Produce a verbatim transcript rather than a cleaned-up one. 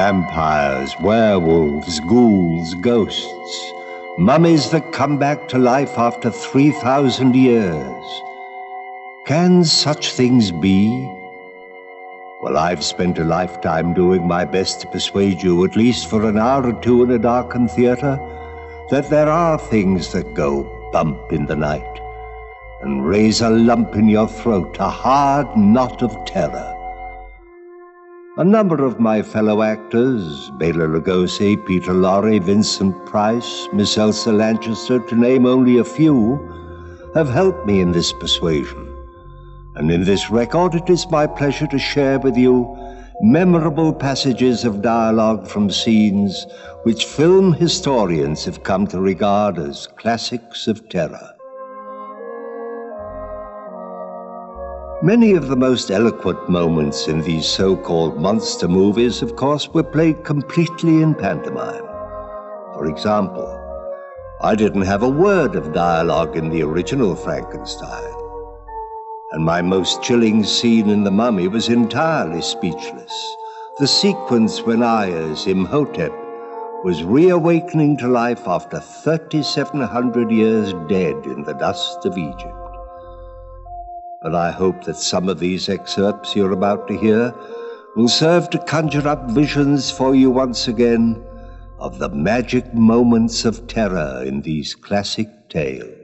Vampires, werewolves, ghouls, ghosts, mummies that come back to life after three thousand years. Can such things be? Well, I've spent a lifetime doing my best to persuade you, at least for an hour or two in a darkened theater, that there are things that go bump in the night and raise a lump in your throat, a hard knot of terror. A number of my fellow actors, Bela Lugosi, Peter Lorre, Vincent Price, Miss Elsa Lanchester, to name only a few, have helped me in this persuasion. And in this record, it is my pleasure to share with you memorable passages of dialogue from scenes which film historians have come to regard as classics of terror. Many of the most eloquent moments in these so-called monster movies, of course, were played completely in pantomime. For example, I didn't have a word of dialogue in the original Frankenstein, and my most chilling scene in The Mummy was entirely speechless. The sequence when I, as Imhotep, was reawakening to life after thirty-seven hundred years dead in the dust of Egypt. But I hope that some of these excerpts you're about to hear will serve to conjure up visions for you once again of the magic moments of terror in these classic tales.